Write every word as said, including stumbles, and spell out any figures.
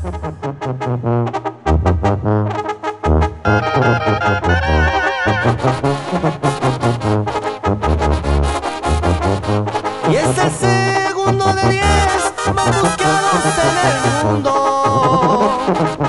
Y es el segundo de diez más buscados en el mundo.